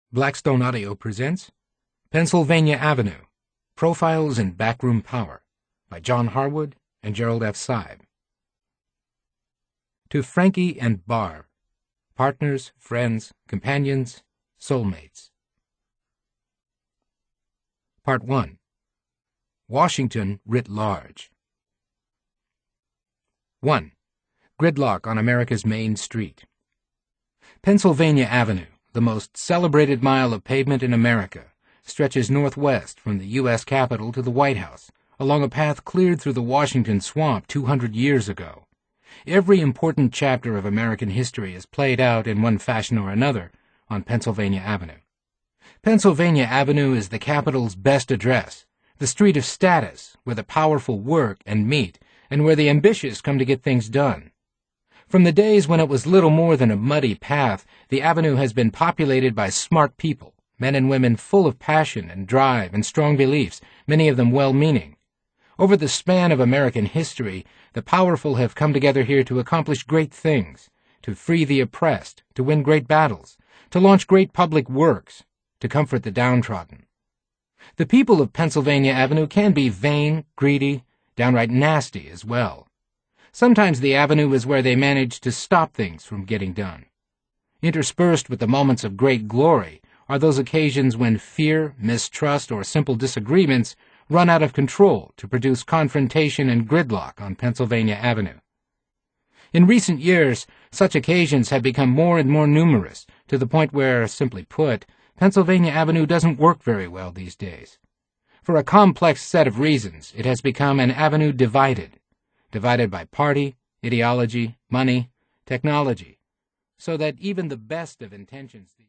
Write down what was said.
Blackstone Audio presents Pennsylvania Avenue, Profiles in Backroom Power by John Harwood and Gerald F. Seib. To Frankie and Barb, partners, friends, companions, soulmates. Part 1. Washington writ large. 1. Gridlock on America's Main Street. Pennsylvania Avenue, the most celebrated mile of pavement in America, stretches northwest from the U.S. Capitol to the White House, along a path cleared through the Washington swamp 200 years ago. Every important chapter of American history is played out in one fashion or another on Pennsylvania Avenue. Pennsylvania Avenue is the Capitol's best address, the street of status, where the powerful work and meet, and where the ambitious come to get things done. From the days when it was little more than a muddy path, the avenue has been populated by smart people, men and women full of passion and drive and strong beliefs, many of them well-meaning. Over the span of American history, the powerful have come together here to accomplish great things, to free the oppressed, to win great battles, to launch great public works, to comfort the downtrodden. The people of Pennsylvania Avenue can be vain, greedy, downright nasty as well. Sometimes the avenue is where they manage to stop things from getting done. Interspersed with the moments of great glory are those occasions when fear, mistrust, or simple disagreements run out of control to produce confrontation and gridlock on Pennsylvania Avenue. In recent years, such occasions have become more and more numerous, to the point where, simply put, Pennsylvania Avenue doesn't work very well these days. For a complex set of reasons, it has become an avenue divided by party, ideology, money, technology, so that even the best of intentions